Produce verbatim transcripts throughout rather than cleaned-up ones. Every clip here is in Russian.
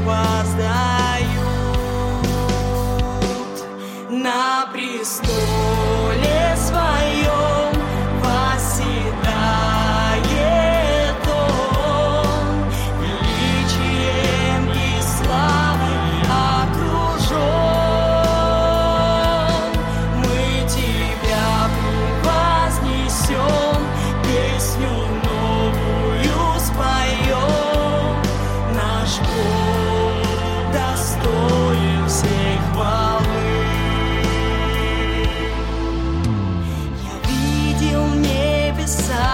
воздают. На престоле своем восседает Он, величием и славой окружен. Мы Тебя превознесем, песню новую споем. Наш Бог достоин всей хвалы. Я видел небеса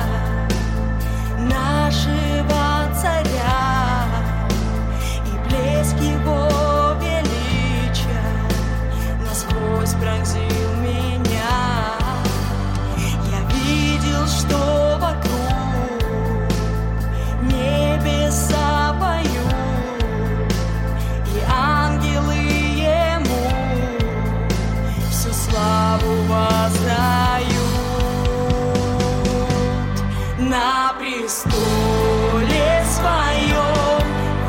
нашего Царя, и блеск Его величия насквозь пронзил меня. Я видел, что вокруг небеса поют, и ангелы Ему всю славу воздают. На престоле своем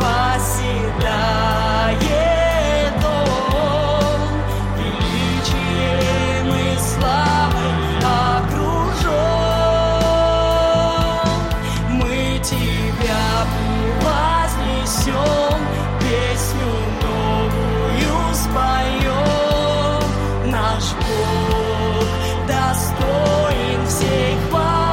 восседает Он, величием и славой окружен. Мы Тебя превознесем, песню новую споем. Наш Бог достоин всей хвалы.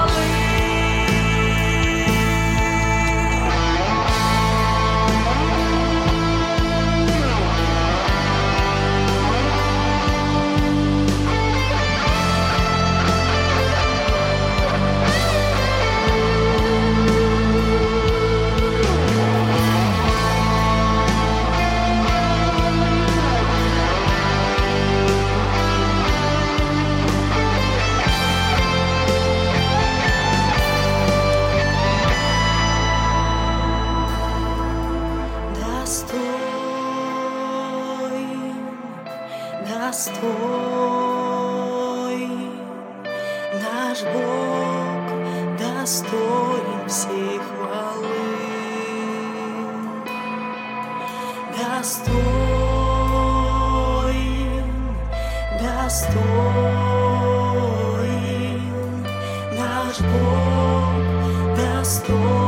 Достоин, достоин, наш Бог достоин всей хвалы. Достоин, достоин, наш Бог достоин.